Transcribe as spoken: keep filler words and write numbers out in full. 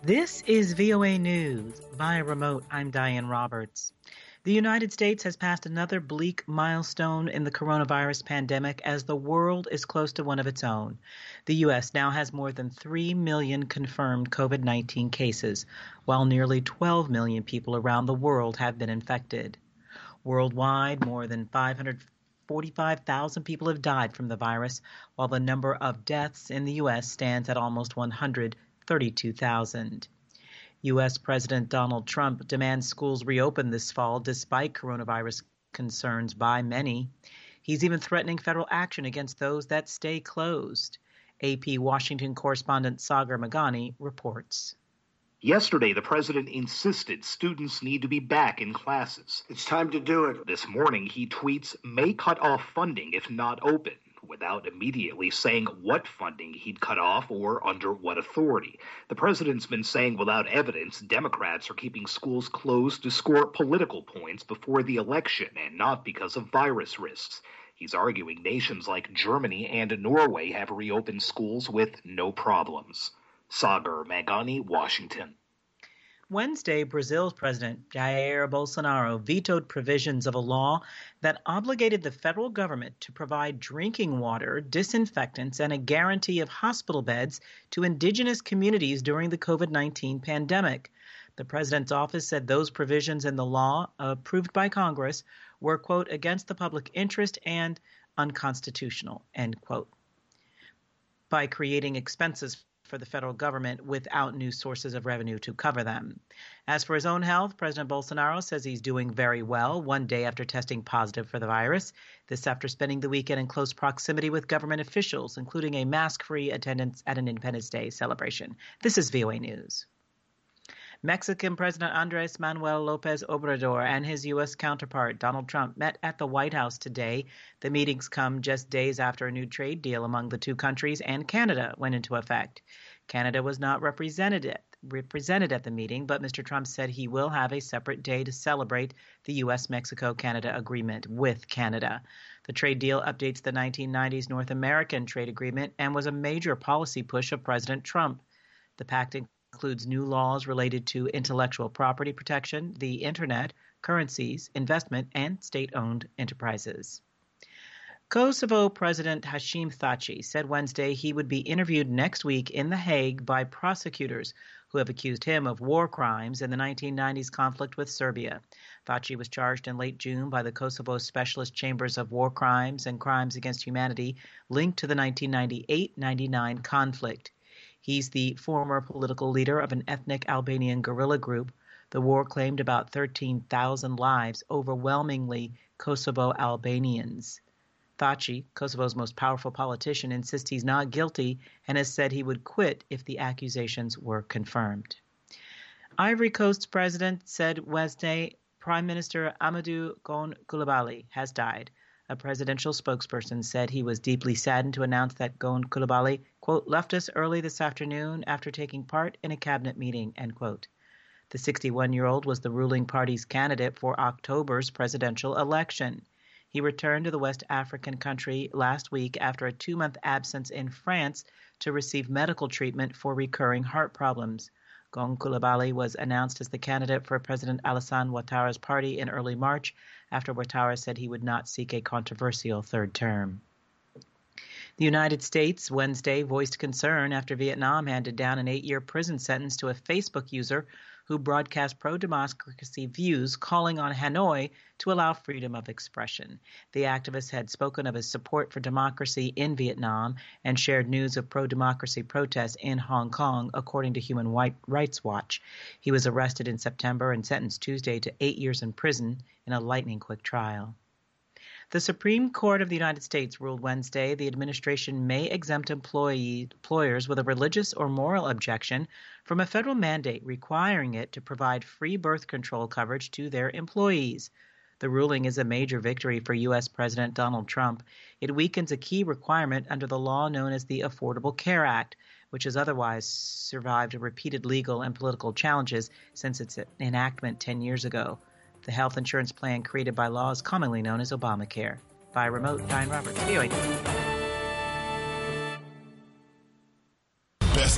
This is V O A News. Via remote, I'm Diane Roberts. The United States has passed another bleak milestone in the coronavirus pandemic as the world is close to one of its own. The U S now has more than three million confirmed COVID nineteen cases, while nearly twelve million people around the world have been infected. Worldwide, more than five hundred forty-five thousand people have died from the virus, while the number of deaths in the U S stands at almost one hundred thirty-two thousand. U S. President Donald Trump demands schools reopen this fall despite coronavirus concerns by many. He's even threatening federal action against those that stay closed. A P Washington correspondent Sagar Meghani reports. Yesterday, the president insisted students need to be back in classes. It's time to do it. This morning, he tweets, may cut off funding if not open, without immediately saying what funding he'd cut off or under what authority. The president's been saying without evidence Democrats are keeping schools closed to score political points before the election and not because of virus risks. He's arguing nations like Germany and Norway have reopened schools with no problems. Sagar Meghani, Washington. Wednesday, Brazil's President Jair Bolsonaro vetoed provisions of a law that obligated the federal government to provide drinking water, disinfectants, and a guarantee of hospital beds to indigenous communities during the COVID nineteen pandemic. The president's office said those provisions in the law, approved by Congress, were, quote, against the public interest and unconstitutional, end quote, by creating expenses for the federal government without new sources of revenue to cover them. As for his own health, President Bolsonaro says he's doing very well one day after testing positive for the virus. This after spending the weekend in close proximity with government officials, including a mask-free attendance at an Independence Day celebration. This is V O A News. Mexican President Andrés Manuel López Obrador and his U S counterpart Donald Trump met at the White House today. The meetings come just days after a new trade deal among the two countries and Canada went into effect. Canada was not represented represented at the meeting, but Mister Trump said he will have a separate day to celebrate the U S Mexico Canada agreement with Canada. The trade deal updates the nineteen nineties North American trade agreement and was a major policy push of President Trump. The pact includes new laws related to intellectual property protection, the internet, currencies, investment, and state-owned enterprises. Kosovo President Hashim Thaçi said Wednesday he would be interviewed next week in The Hague by prosecutors who have accused him of war crimes in the nineteen nineties conflict with Serbia. Thaçi was charged in late June by the Kosovo Specialist Chambers of War Crimes and Crimes Against Humanity linked to the nineteen ninety-eight ninety-nine conflict. He's the former political leader of an ethnic Albanian guerrilla group. The war claimed about thirteen thousand lives, overwhelmingly Kosovo Albanians. Thaçi, Kosovo's most powerful politician, insists he's not guilty and has said he would quit if the accusations were confirmed. Ivory Coast's president said Wednesday Prime Minister Amadou Gon Coulibaly has died. A presidential spokesperson said he was deeply saddened to announce that Gon Coulibaly, quote, left us early this afternoon after taking part in a cabinet meeting, end quote. The sixty-one-year-old was the ruling party's candidate for October's presidential election. He returned to the West African country last week after a two-month absence in France to receive medical treatment for recurring heart problems. Gon Coulibaly was announced as the candidate for President Alassane Ouattara's party in early March after Ouattara said he would not seek a controversial third term. The United States Wednesday voiced concern after Vietnam handed down an eight-year prison sentence to a Facebook user who broadcast pro-democracy views, calling on Hanoi to allow freedom of expression. The activist had spoken of his support for democracy in Vietnam and shared news of pro-democracy protests in Hong Kong, according to Human Rights Watch. He was arrested in September and sentenced Tuesday to eight years in prison in a lightning-quick trial. The Supreme Court of the United States ruled Wednesday the administration may exempt employee, employers with a religious or moral objection from a federal mandate requiring it to provide free birth control coverage to their employees. The ruling is a major victory for U S. President Donald Trump. It weakens a key requirement under the law known as the Affordable Care Act, which has otherwise survived repeated legal and political challenges since its enactment ten years ago. The health insurance plan created by law is commonly known as Obamacare. By remote, Diane Roberts, V O A.